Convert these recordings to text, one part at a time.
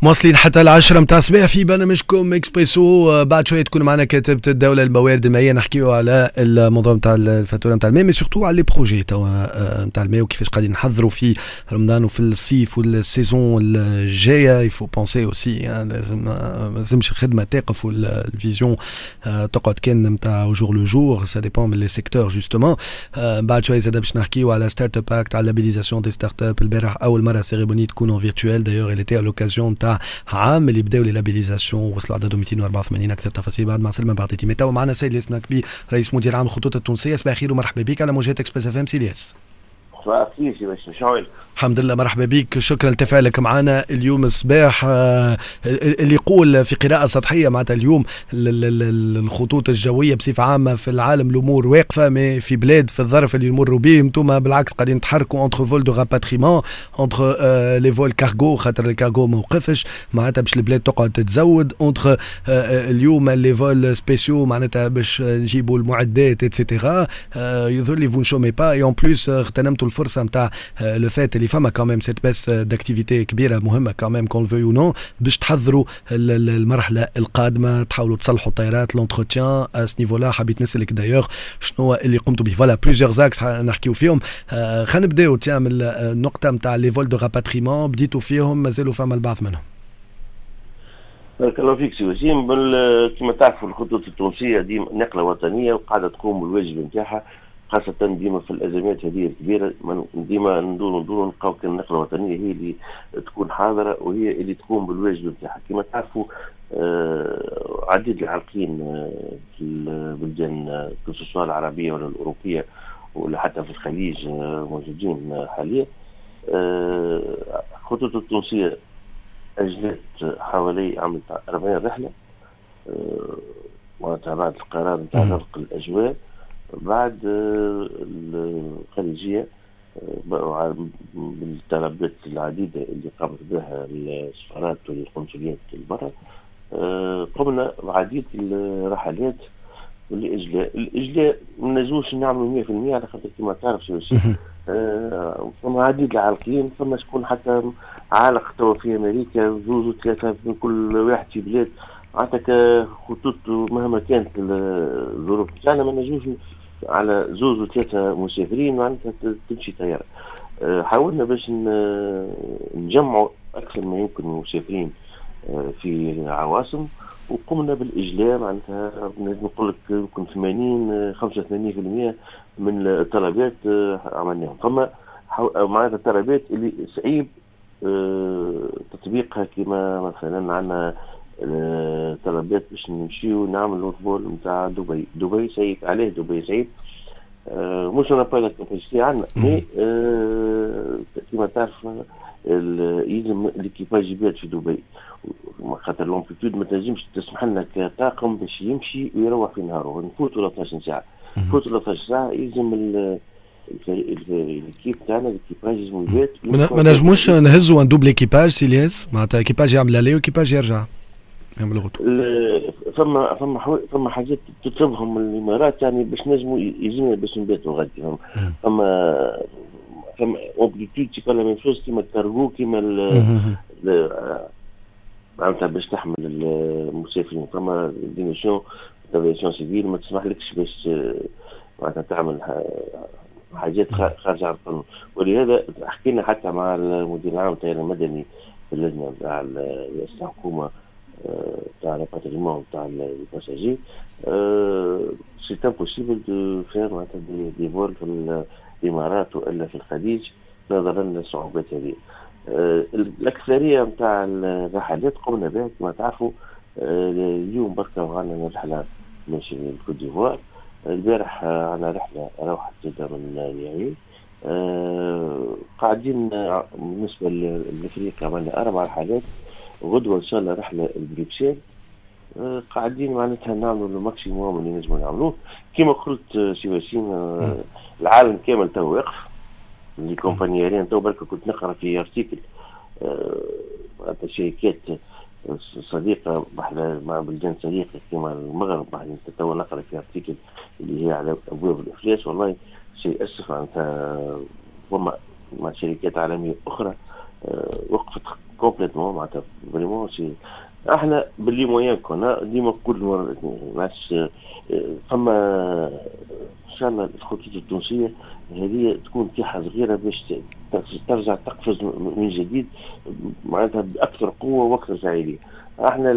مواصلين حتى 10 متاع الصباح في برنامجكم اكسبريسو. بعد شويه تكون معنا كاتبه الدوله الموارد المائيه، نحكيو على الموضوع نتاع الفاتوره نتاع الماء، مي سورتو على لي بروجي توا نتاع الماء وكيفاش قاعدين نحضروا في رمضان وفي الصيف والسيزون الجايه. يفو بونسي اوسي لازمش الخدمه تقف والفيزيون تقعد كان نتاع جور لو جور، سا ديبون من لي سيكتور جوستومون. بعد شويه زاد باش نحكيو على ستارت اب اكت، على لابيليزاسيون دي ستارت اب. البارح اول مره سيريموني تكون اون فيرتوال، دايوغ اللي تي لوكازيون نتاع عام اللي بداوا لي لابيليزاسيون، وصلوا عددهم 284. اكثر تفاصيل بعد مع سلمى بعطيتي متى. ومعنا سيد الياس كبير رئيس مدير عام الخطوط التونسيه. صباح الخير ومرحبا بك على موجات اكسبريس اف ام. سي الياس صباح الخير سي باشا، شعورك؟ الحمد لله، مرحبا بك، شكرا لتفاعلك معنا اليوم الصباح. اللي يقول في قراءة سطحية معناتها اليوم الخطوط الجوية بصفة عامة في العالم الأمور واقفة، ما في بلاد في الظرف اللي يمروا به انتم بالعكس قاعدين تحركوا انتر فول دو راباتريمون، انتر لي فول كارغو، خاطر الكارغو ما وقفش معناتها باش البلاد تقعد تتزود، انتر اليوم لي فول سبيسيو معناتها باش نجيبوا المعدات اتسيتيرا. يظهر لي فون شومي با اي اون بلوس اغتنمتوا الفرصة نتاع لو فات اللي فما كمان سيت باس داكتيفيتي كبيره مهمه كمان كون فيو او نو باش تحضروا المرحله القادمه، تحاولوا تصلحوا الطائرات لونتروتيان اس نيفو لا. حبيت نسالك دايوغ شنو اللي قمتوا به؟ فوالا بليزيور زاكس نحكيو فيهم. خلينا نبداو تعمل النقطه نتاع لي فول دو راباتريمون، بديتوا فيهم مازالوا فما البعض منهم. بارك الله فيك سي وسيم. كما تعرفوا الخطوط التونسيه ديما نقله وطنيه وقاعده تقوم بالواجب نتاعها، خاصة ديما في الأزمات هذه الكبيرة. ديما ندوروا نلقاو كان النقلة الوطنية هي اللي تكون حاضرة وهي اللي تقوم بالواجب نتاعها. كما تعرفوا عديد العالقين في البلدان كسوسوا العربية ولا الأوروبية ولا حتى في الخليج موجودين حاليا. الخطوط التونسية أجلت حوالي عملت 40 رحلة وتابعت القرار نتاع غلق الأجواء بعد الخليجية بالطلبات العديدة اللي قامت بها السفارات والقنصليات البرة. قمنا بعديد الرحلات والإجلاء ما نجوش نعملوا 100% على خاطر كما تعرف شو فما عديد العالقين، فما شكون حتى عالق توا في أمريكا زوز وثلاثة من كل واحد في بلاد. معناتها خطوط مهما كانت الظروف تاعنا ما نجوش على زوز وثلاثة مسافرين معناتها تمشي طيارة. حاولنا باش نجمعوا أكثر ما يمكن مسافرين في عواصم، وقمنا بالإجلاء. معناتها نقول لك يمكن 85% من الطلبات عملناهم. فما معناتها الطلبات اللي صعيب تطبيقها، كما مثلا عندنا طلبات باش نمشيو نعملوا فول نتاع دبي صعيب عليه، دبي صعيب مش انا با كاباسيتي عندنا مي كما تعرف يلزم ليكيباج يبات في دبي خاطر لومبليتود ما تنجمش تسمح لنا كطاقم باش يمشي ويروح في نهاره. نفوتوا 13 ساعه، نفوتوا 13 ساعه يلزم الكيب تاعنا ليكيباج لازم يبات. ما نجموش نهزوا ندوب ليكيباج سيلياس معناتها ايكيباج يعمل عليه وايكيباج يرجع يعمل غوتو. فما حاجات تطلبهم من الامارات يعني باش نجموا يجينا باش نباتوا غادي. فما اوبليتود تي با لا ميم شوز كيما الكارغو كيما معناتها باش تحمل المسافرين. فما دينيسيون تافيسيون سيفيل ما تسمحلكش باش معناتها تعمل حاجات خارجه عن القانون. ولهذا حكينا حتى مع المدير العام تاع المدني في اللجنه تاع رئاسه الحكومه تاع الباتريمون تاع الباساجي سي امبوسيبل دو فير معناتها دي فول في الامارات والا في الخليج نظرا للصعوبات هذه. الاكثريه نتاع الرحلات قمنا بها كما تعرفوا. اليوم بركه وعندنا رحله ماشي للكوت ديفوار، البارح عندنا رحله روحت جدا من ياوي. قاعدين بالنسبه لافريقيا عملنا 4 رحلات، غدوه ان شاء الله رحله لبروكسل. قاعدين معناتها نعملوا الماكسيموم اللي نجموا نعملوه. كما قلت سي وسيم العالم كامل تو واقف، لي كومبانييرين تو برك كنت نقرا في ارتيكل شركات صديقه مع بلدان صديقه كما المغرب، بعدين تو نقرا في ارتيكل اللي هي على ابواب الافلاس. والله شيء اسف معناتها وما مع شركات عالميه اخرى وقفت كومبليتمون معناتها فريمون سي. احنا باللي مويان كنا ديما كل ناس فما ان شاء الله الخطوط التونسيه هذه تكون تيحه صغيره باش ترجع تقفز من جديد معناتها باكثر قوه واكثر فاعليه. احنا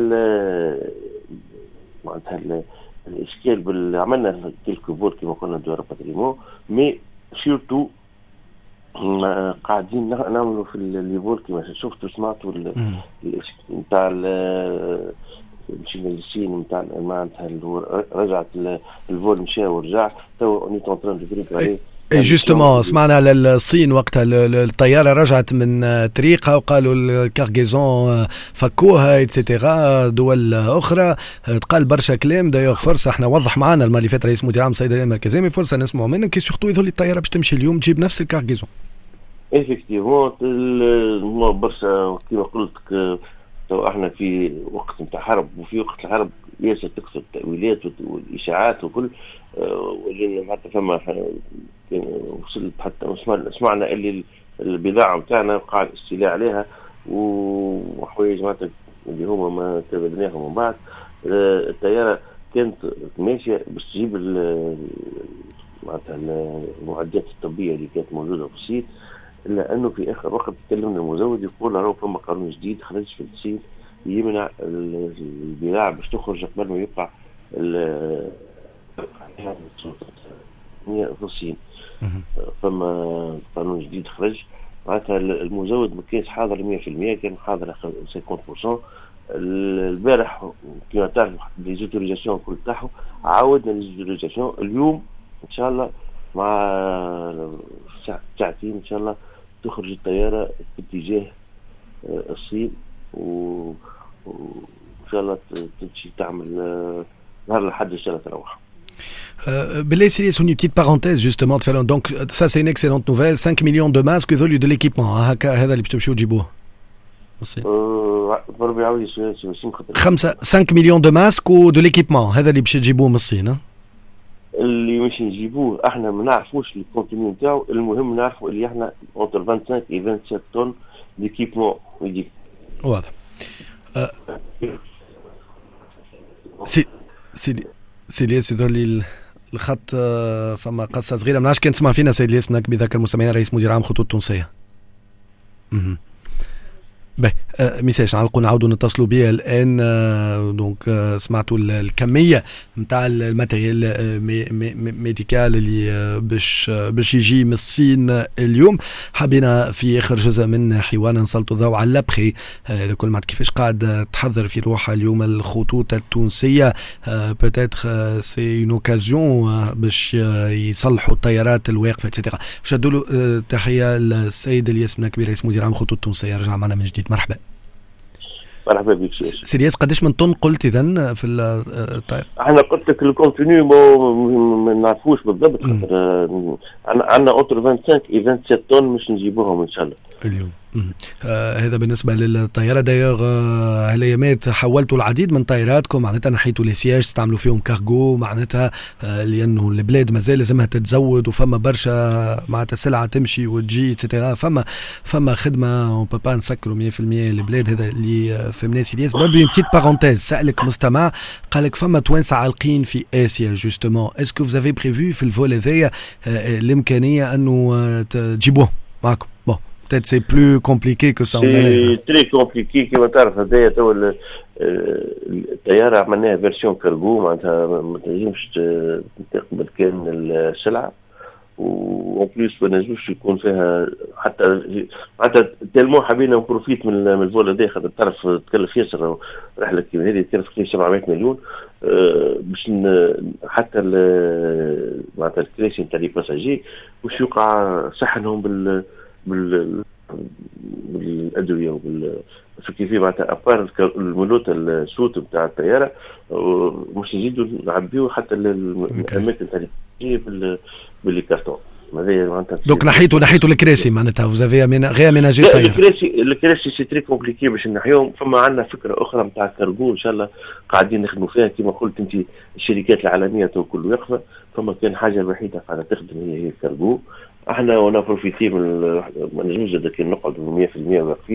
معناتها الاشكال عملنا كيلكو فول كما قلنا دو راباتريمون مي سورتو قاعدين نعملوا في الليفول كما شفتوا سمعتوا نتاع الشيناليسين نتاع معناتها رجعت الفول مشى ورجع تو اوني كونترون دو بريب عليه. اي جوستومون سمعنا على الصين وقتها الطياره رجعت من طريقها وقالوا الكارغيزون فكوها ايتترا. دول اخرى تقال برشا كلام. دايوغ فرصه احنا وضح معنا المره اللي فاتت رئيس مدير عام الصيدليه المركزيه مي فرصه نسمعوا منك كي سورتو يظل الطياره باش تمشي اليوم تجيب نفس الكارغيزون. ايفيكتيفون برشا كيما قلت تو احنا في وقت نتاع حرب وفي وقت الحرب ياسر تكثر التأويلات والإشاعات وكل ولينا حتى فما وصلت حتى سمعنا اللي البضاعة نتاعنا وقع الاستيلاء عليها وحوايج معناتها اللي هما ما تبادلناهم من بعد. الطيارة كانت ماشية باش تجيب معناتها المعدات الطبية اللي كانت موجودة في الصين، إلا أنه في آخر وقت تكلمنا المزود يقول راهو فما قانون جديد خرج في الصين يمنع البضاعة باش تخرج قبل ما يقع في الصين. فما قانون جديد خرج معناتها المزود ما كانش حاضر 100%، كان حاضر 50%. البارح كما تعرف لي زوتوريزاسيون كل تاعهم عاودنا لي زوتوريزاسيون اليوم ان شاء الله مع ساعتين ان شاء الله تخرج الطياره باتجاه الصين وان شاء الله تمشي تعمل نهار الحد ان شاء الله تروح. Belay, c'est une petite parenthèse justement. Donc ça c'est une excellente nouvelle. 5 millions de masques de l'équipement. هذا اللي بتمشيو تجيبوه. 5 millions de masques de l'équipement. هذا اللي باش تجيبوه من الصين. اللي مش نجيبوه احنا ما نعرفوش الكونتينيو نتاعو، المهم نعرفوا اللي احنا entre 25 et 27 طن d'équipement يجي. واضح. سي الياس يدور الخط فما قصه صغيره ما عادش كان تسمع فينا سيد الياس منك بذاك المستمعين رئيس مدير عام خطوط تونسيه. باهي ميساج نعاودوا نتصلوا بيه الان. دونك سمعتوا الكميه نتاع الماتيريال ميديكال اللي باش يجي من الصين اليوم. حبينا في اخر جزء من حوارنا نسلطوا الضوء على لابخي كل ما كيفاش قاعد تحضر في روحها اليوم الخطوط التونسيه. بوتيتر سي اون اوكازيون باش يصلحوا الطيارات الواقفه اتسيتيرا. شدوا له تحيه للسيد الياس منكبي رئيس مدير عام خطوط تونسيه. رجع معنا من جديد. مرحبا. مرحبا بك سيرياس. قداش من طن قلت اذا في الطائره؟ احنا قلت لك الكونتينيو ما نعرفوش بالضبط. عندنا اوتر 25 اي 27 طن مش نجيبوهم ان شاء الله اليوم. هذا بالنسبه للطياره. دايوغ هالايامات حولتوا العديد من طائراتكم معناتها نحيتوا لي سياج تستعملوا فيهم كارغو معناتها لانه البلاد مازال لازمها تتزود وفما برشا معناتها سلعه تمشي وتجي اتسيتيرا. فما خدمه اون بو با نسكروا 100% البلاد. هذا اللي فهمناه سيدياس. بربي بتيت بارونتيز سالك مستمع قال لك فما توانسه عالقين في اسيا جوستومون. اسكو فوز افي بريفو في الفول هذايا الامكانيه انه تجيبوه معكم؟ بون peut-être c'est plus compliqué que ça. C'est très compliqué كما تعرف. هذايا تو الطياره عملناها فيرسيون كارغو معناتها ما تنجمش تقبل كان السلعه وان بليس ما نجمش يكون فيها حتى معناتها تالمو حبينا نبروفيت من الفول هذا خاطر تعرف تكلف ياسر رحله كيما هذه تكلف 700 مليون باش حتى معناتها الكراسي نتاع لي باساجي واش يوقع صحنهم بالادويه كيفيه معناتها ابار المولوت الصوت نتاع الطياره مش نزيدوا نعبيو حتى الاماكن تاع باللي كارتون. دونك نحيتوا الكراسي معناتها وزافي غياميناجي الطياره. الكراسي سي تري كومبليكي باش نحيوهم. فما عندنا فكره اخرى نتاع كارغو ان شاء الله قاعدين نخدموا فيها كما قلت انت. الشركات العالميه تو كل واقفه. فما كان حاجه الوحيده قاعده تخدم هي الكارغو. احنا ونبروفيتي من ما نجمش كي نقعدوا 100% واقفين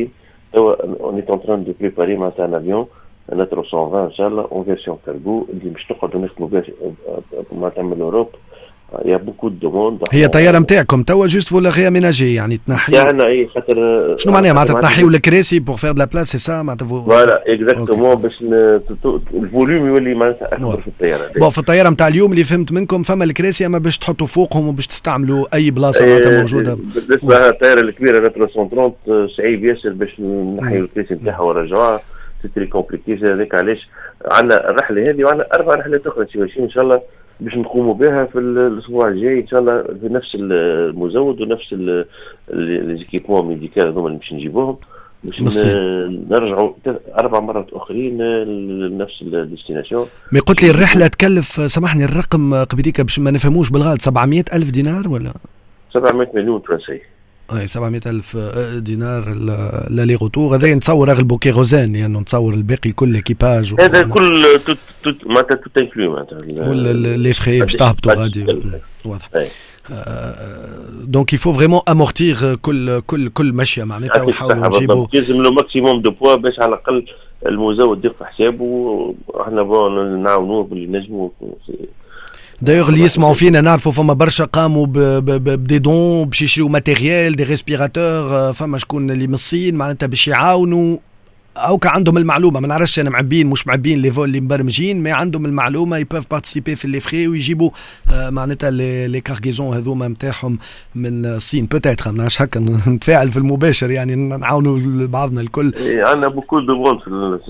on est en train de préparer maintenant un avion un A320 ان شاء الله en version cargo اللي مش نقعدوا نخدموا بها معناتها من اوروب. يا بوكو دو موند. هي طياره نتاعكم توا جوست فولا غياميناجي يعني تنحي يعني اي خاطر شنو معناها معناتها تنحيوا الكراسي بور فير دو لا بلاس سي سا معناتها فوالا اكزاكتومون باش الفوليوم يولي معناتها اكبر في الطياره. بون في الطياره نتاع اليوم اللي فهمت منكم فما الكراسي اما باش تحطوا فوقهم وباش تستعملوا اي بلاصه معناتها موجوده. بالنسبه للطياره الكبيره 330 صعيب ياسر باش نحيوا الكراسي نتاعها ونرجعوها سي تري كومبليكي. هذاك علاش عندنا الرحله هذه وعندنا 4 رحلات اخرى ان شاء الله باش نقوموا بها في الاسبوع الجاي ان شاء الله بنفس المزود ونفس ليزيكيبمون ميديكال هذوما اللي باش نجيبوهم باش نرجعوا 4 مرات اخرين لنفس الديستيناسيون. مي قلت لي الرحله تكلف سامحني الرقم قبليك باش ما نفهموش بالغلط 700,000 دينار ولا 700 مليون فرنسي. اي 700,000 دينار لالي غوتور. هذا نتصور اغلبوا كيروزين يعني نتصور الباقي كل ايكيباج هذا كل معناتها توت انكلو معناتها ولا لي فري باش تهبطوا غادي واضح. دونك يفو فريمون امورتير كل ماشيه معناتها ونحاولوا نجيبوا لازم لو ماكسيموم دو بوا باش على الاقل المزود يدير في حسابه وحنا نعاونوه باللي نجموا. دايوغ اللي يسمعوا فينا نعرفوا فما برشا قاموا بدي دون باش يشريوا ماتيريال دي ريسبيراتور فما شكون اللي من الصين معناتها باش يعاونوا او كان عندهم المعلومه ما نعرفش انا معبين مش معبين لي فول اللي مبرمجين ما عندهم المعلومه يبوف بارتيسيبي في لي فري ويجيبوا معناتها لي كارغيزون هذوما نتاعهم من الصين بوتيتر ما نعرفش هكا نتفاعل في المباشر يعني نعاونوا بعضنا الكل. عندنا بوكو دو بونت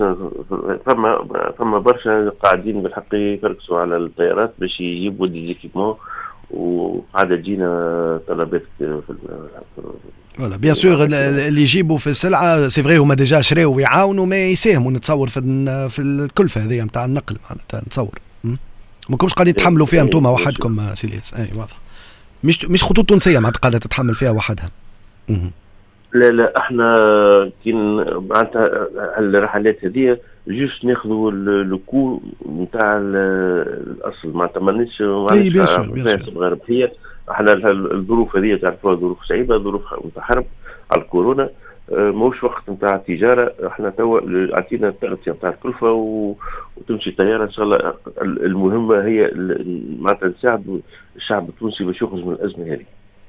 فما برشا قاعدين بالحق يفركسوا على الطيارات باش يجيبوا دي زيكيبمون وقاعده تجينا طلبات في فوالا بيان سور اللي يجيبوا في السلعه سي فري هما ديجا شراو ويعاونوا ما يساهموا نتصور في الكلفه هذه نتاع النقل معناتها نتصور ما كنتش قاعدين تحملوا فيها انتم وحدكم سيلياس. اي واضح مش خطوط تونسيه معناتها قاعده تتحمل فيها وحدها. لا احنا كي معناتها الرحلات هذه جوست ناخذوا لو نتاع الاصل معناتها مانيش غير هي احنا الظروف هذه تعرفوها ظروف صعيبه ظروف نتاع حرب على الكورونا موش وقت نتاع التجاره. احنا توا عطينا التغطيه نتاع الكلفه وتمشي الطياره ان شاء الله. المهمه هي معناتها نساعد الشعب التونسي باش يخرج من الازمه هذه.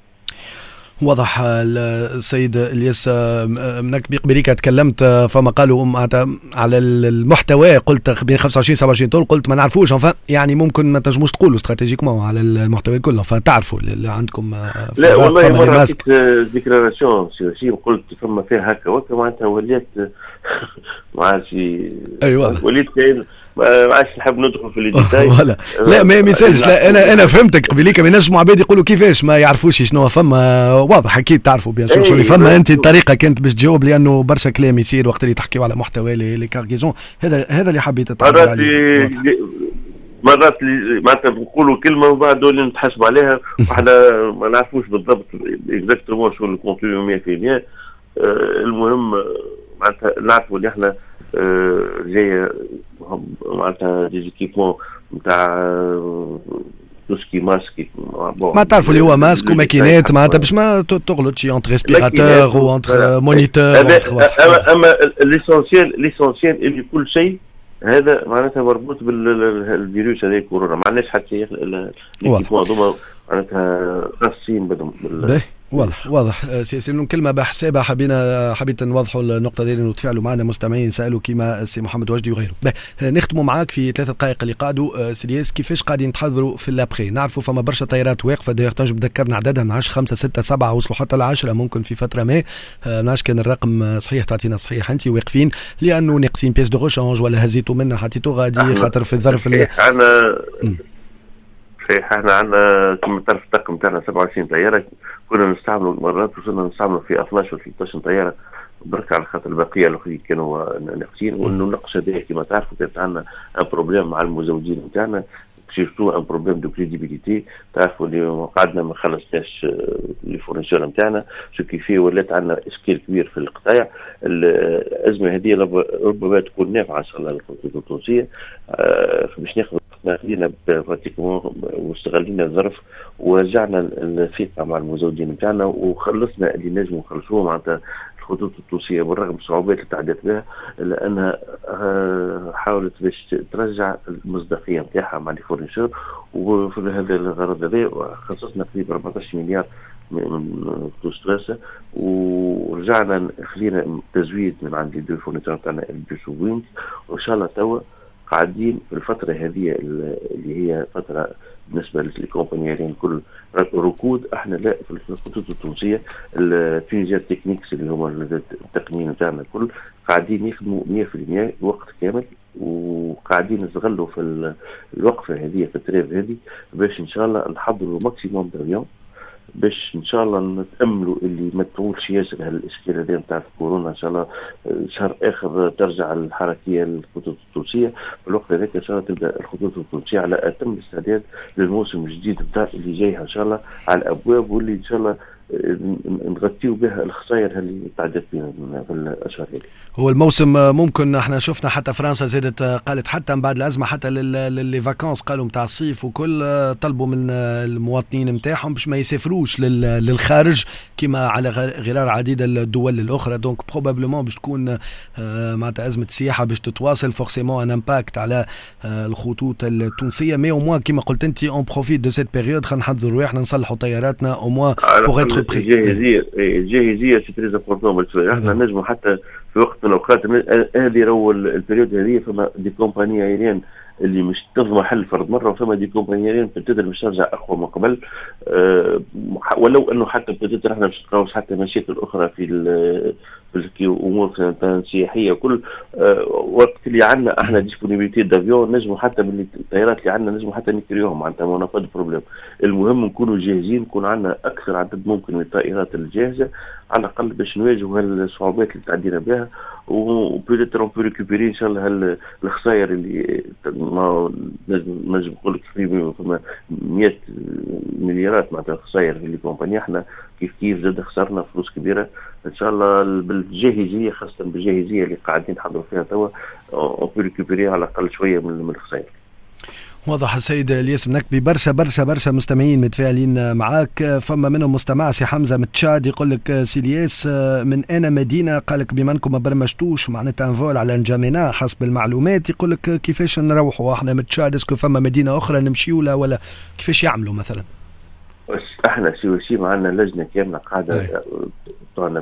واضح. السيد الياس منك بقبليك تكلمت فما قالوا على المحتوى قلت بين 25 27 طول قلت ما نعرفوش يعني ممكن ما تنجموش تقولوا استراتيجيكمون على المحتوى كله فتعرفوا اللي عندكم. لا والله مرة ديكلاراسيون سياسية قلت فما فيها هكا وكا معناتها وليت ما عادش. ايوه وليت كاين ما عادش نحب ندخل في الديتاي ولا لا ما يسالش. لا انا فهمتك قبليك ما ينجموا عباد يقولوا كيفاش ما يعرفوش شنو فما. واضح اكيد تعرفوا بيان سور اللي فما انت الطريقه كانت باش تجاوب لانه برشا كلام يصير وقت اللي تحكيوا على محتوى لي كارغيزون. هذا اللي حبيت تعبر عليه. مرات معناتها نقولوا كلمه ومن بعد دول نتحاسبوا عليها وحنا ما نعرفوش بالضبط اكزاكتومون شو الكونتوني 100%. المهم معناتها نعرفوا اللي احنا جايه معناتها ديزيكيبمون نتاع توسكي ماسك ما تعرفوا اللي هو ماسك وماكينات معناتها باش ما تغلطش انتر ريسبيراتور وانتر مونيتور. اما ليسونسيال اللي كل شيء هذا معناتها مربوط بالفيروس هذا كورونا ما عندناش حتى شيء الكيبمون هذوما معناتها خاصين بدهم واضح. سياسيين كلمه بحسابها حبيت نوضحوا النقطه دي انه تفاعلوا معنا مستمعين سالوا كيما السي محمد وجدي وغيره. نختموا معاك في 3 دقائق اللي قعدوا. سيلياس كيفاش قاعدين تحضروا في الابخي؟ نعرفوا فما برشا طيارات واقفه داير تنجم تذكرنا عددها من 10 5 6 7 وصلوا حتى ل 10 ممكن في فتره ما نعرفش كان الرقم صحيح تعطينا صحيح انت واقفين لانه ناقصين بيس دو روشانج ولا هزيتوا منها حطيتوا غادي خاطر في الظرف احنا عندنا كما تعرف الطاقم تاعنا 27 طياره كنا نستعملوا مرات وصلنا نستعملوا في 12 و 13 طياره برك على خاطر البقيه الاخرين كانوا ناقصين. وانه النقص هذا كما تعرفوا كانت عندنا ان بروبليم مع المزودين نتاعنا سيرتو ان بروبليم دو كريديبيليتي. تعرفوا اللي قعدنا ما خلصناش لي فورنيسور نتاعنا شو كيفيه ولات عندنا اشكال كبير في القطاع. الازمه هذه ربما تكون نافعه ان شاء الله للخطوط التونسيه باش ناخذ خلينا براتيكومون واستغلينا الظرف ورجعنا الثقه مع المزودين نتاعنا وخلصنا اللي نجموا نخلصوه معناتها الخطوط التونسية بالرغم من الصعوبات اللي تعدت بها، إلا أنها حاولت باش ترجع المصداقية نتاعها مع الفورنيشور. وفي هذا الغرض هذا خصصنا تقريبا 14 مليار من فلوس تواسة، ورجعنا خلينا تزويد من عند الدول فورنيتور تاعنا البيش وينز. وإن شاء الله توا قاعدين في الفترة هذه اللي هي فترة بالنسبة للكومبانيين كل ركود. احنا لا في الخطوط التونسية التونيزيان تكنيكس اللي هما التقنيين تاعنا كل قاعدين يخدموا 100% وقت كامل، وقاعدين نستغلوا في الوقفة هذه في التريف هذه باش ان شاء الله نحضروا ماكسيموم دافيون باش ان شاء الله نتاملوا اللي ما تطولش ياسر هالاشكال هذا نتاع كورونا. ان شاء الله شهر اخر ترجع الحركيه للخطوط التونسيه. في الوقت هذاك ان شاء الله تبدا الخطوط التونسيه على اتم الاستعداد للموسم الجديد نتاع اللي جاي ان شاء الله على الابواب، واللي ان شاء الله نغطيو بها الخسائر اللي تعدت فينا في الاشهر هذه. هو الموسم ممكن احنا شفنا حتى فرنسا زادت قالت حتى من بعد الازمه حتى للي فاكونس قالوا نتاع الصيف وكل طلبوا من المواطنين نتاعهم باش ما يسافروش للخارج كما على غرار عديده الدول الاخرى. دونك بروبابلمون باش تكون معناتها ازمه السياحه باش تتواصل فورسيمون ان امباكت على الخطوط التونسيه. مي او موان كما قلت انت اون بروفيت دو سيت بيريود خلينا نحضروا رواحنا نصلحوا طياراتنا او موان بوغ اتر بري. الجاهزيه سي تري امبورطون. احنا نجموا حتى في وقت من الاوقات هذه رو البريود هذه فما دي كومباني ايرين اللي مش تضمن حل فرد مره، وفما دي كومباني ايرين بتقدر مش ترجع اقوى من قبل. ولو انه حتى بتقدر احنا مش نتقاوس حتى مشاكل اخرى في امور سياحيه وكل وقت اللي عندنا احنا ديسبونيبيتي دافيون نجموا حتى من الطيارات اللي عندنا نجموا حتى نكريوهم معناتها ما نفض بروبليم. المهم نكونوا جاهزين، يكون عندنا اكثر عدد ممكن من الطائرات الجاهزه على الاقل باش نواجهوا هالصعوبات اللي تعدينا بها، وبيتر اون ريكوبيري ان شاء الله الخسائر اللي ما نجم نقول لك فما 100 مليارات معناتها خسائر في الكومباني. احنا كيف زاد خسرنا فلوس كبيره. ان شاء الله بالجاهزيه خاصه بالجاهزيه اللي قاعدين نحضروا فيها توا اون ريكوبيري على الاقل شويه من الخسائر. واضح السيد الياس بنكبي. برشا برشا برشا مستمعين متفاعلين معاك. فما منهم مستمع سي حمزه من تشاد يقول لك سي الياس من انا مدينه قال لك بما انكم ما برمجتوش معناتها انفول على نجامينا حسب المعلومات يقول لك كيفاش نروحوا احنا من تشاد؟ اسكو فما مدينه اخرى نمشيوا لا ولا كيفاش يعملوا مثلا؟ بس احنا سي معنا لجنه كامله قاعده طالنا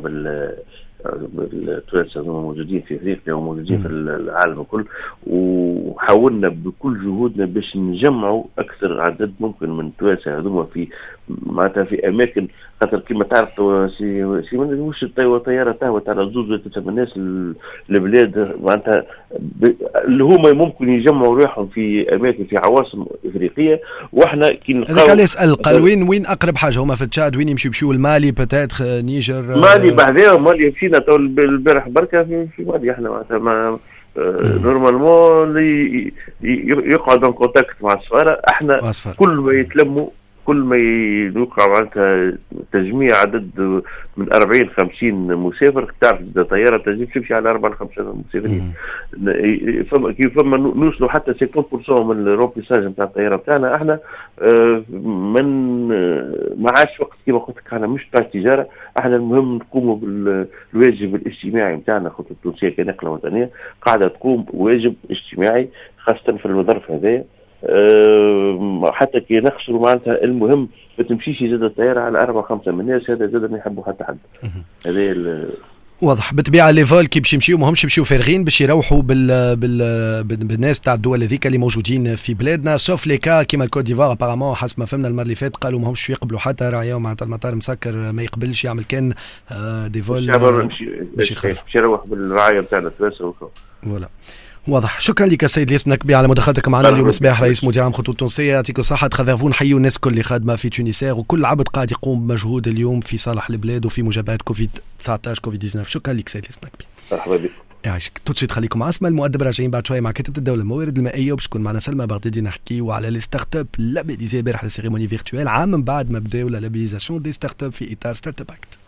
بالتوانسه موجودين في افريقيا وموجودين في العالم الكل، وحاولنا بكل جهودنا باش نجمعوا اكثر عدد ممكن من التوانسه هذوما في معناتها في اماكن. خاطر كما تعرف سي مش الطياره تهوى تاع زوز تسمى الناس البلاد معناتها اللي هما ممكن يجمعوا روحهم في اماكن في عواصم افريقيه. واحنا كي نلقاو هذاك اللي يسال قال وين اقرب حاجه هما في تشاد؟ وين يمشيو المالي بتاتر نيجر مالي بعدها مالي مشينا تو البارح بركه في مالي. احنا معناتها ما نورمالمون يقعد ان كونتاكت مع السفاره. احنا كل ما يتلموا كل ما يوقع معناتها تجميع عدد من 40-50 مسافر. تعرف طياره تمشي على 4-5 مسافرين. فما نوصلوا حتى 50% من الروبيساج نتاع الطياره بتاعنا. احنا من ما عادش وقت كما قلت لك احنا مش بتاع التجاره. احنا المهم نقوموا بالواجب الاجتماعي بتاعنا. خطوط التونسيه كنقله وطنيه قاعده تقوم بواجب اجتماعي خاصه في الظرف هذا. حتى كي نخسروا معناتها المهم ما تمشيش زاد الطياره على 4-5 من الناس. هذا زاد ما يحبوا حتى حد. هذا واضح. بالطبيعه لي فول كي باش يمشيو ماهمش يمشيو فارغين باش يروحوا بالناس تاع الدول هذيك اللي موجودين في بلادنا سوف لي كا كيما الكوت ديفوار ابارامون حسب ما فهمنا المره اللي فاتت قالوا ماهمش يقبلوا حتى رايو معناتها المطار مسكر ما يقبلش يعمل كان دي فول باش يروح بالرعايه نتاعنا تواسه. فوالا واضح. شكرا لك السيد الياس بنكبي على مداخلتك معنا اليوم صباح رئيس مدير عام خطوط تونسيه. يعطيك الصحه. تخافون نحيوا الناس كل اللي خادمه في تونسير وكل عبد قاعد يقوم بمجهود اليوم في صالح البلاد وفي مجابهه كوفيد 19 كوفيد 19. شكرا لك سيد الياس بنكبي. مرحبا بك. يعيشك. توتشيت خليكم مع اسماء المؤدب راجعين بعد شويه مع كتابه الدوله الموارد المائيه وباش تكون معنا سلمى بغدادي نحكيو على لي ستارت اب لابيليزي امبارح السيريموني فيرتوال عام من بعد ما بداو لا لابيليزاسيون دي ستارت اب في اطار ستارت اب اكت.